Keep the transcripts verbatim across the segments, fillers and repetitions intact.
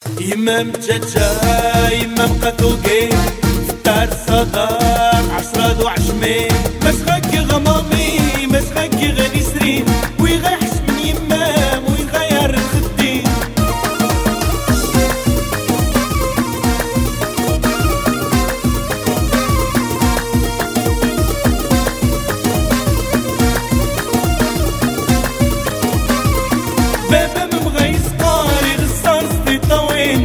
يما مجاجا يما مقاتوكي في الدار الصدار عشرة وعشمي باش غاكي غمامي باش غاكي غادي سرين ويغيحش من يمام ويغير الخدين بابا مبغيس قاري غصار سدي طوين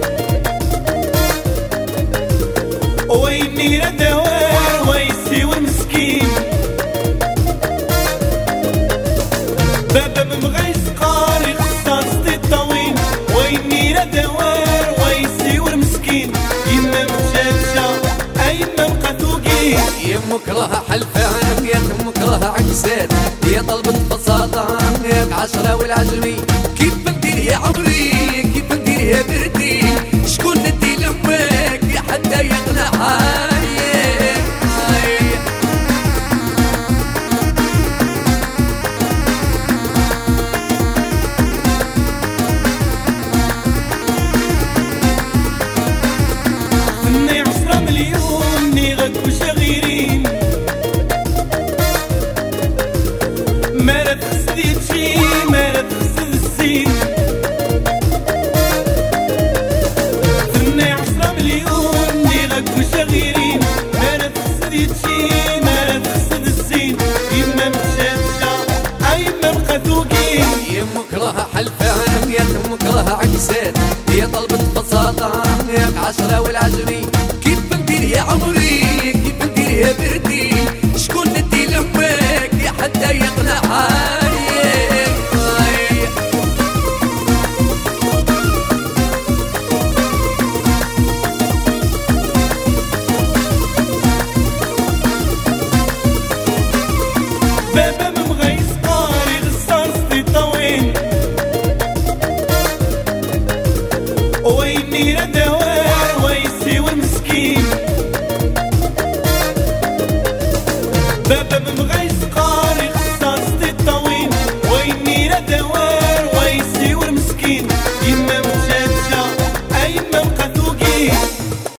ويني لا دوار ويسي والمسكين بابا مبغيس قاري غصار سدي طوين ويني لا دوار ويسي والمسكين يما مجاجة ايما مقاتوكي يمك راها حلفان يا امك راها عكسات يا طلبت بساطة ياك عشرة والعجمي كيف ندير يا عمري كيف ندير يا بردي شكون ندي لامك يا حتى يقنعها مني عشرة مليون ني غاكو شغيرين ما لا تخسدي تجي ما لا تخسد الزين مني عشرة مليون ني غاكو شغيرين ما لا تخسدي تجي ما لا تخسد الزين يما متشاتشة ايما مقاتوكين يمك راها حلفان يا امك راها عكسات يا طلبت بساطة ياك عشرة والعجمي كيف ندير يا عمري كيف ندير يا بردي شكون ندي لامك يا حتى يقنعها بابا مبغيس قاري غصار سدي طوين ويني لا دوار